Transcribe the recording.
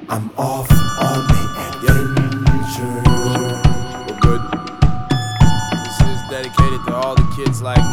I'm off on the adventure. Well, good. This is dedicated to all the kids like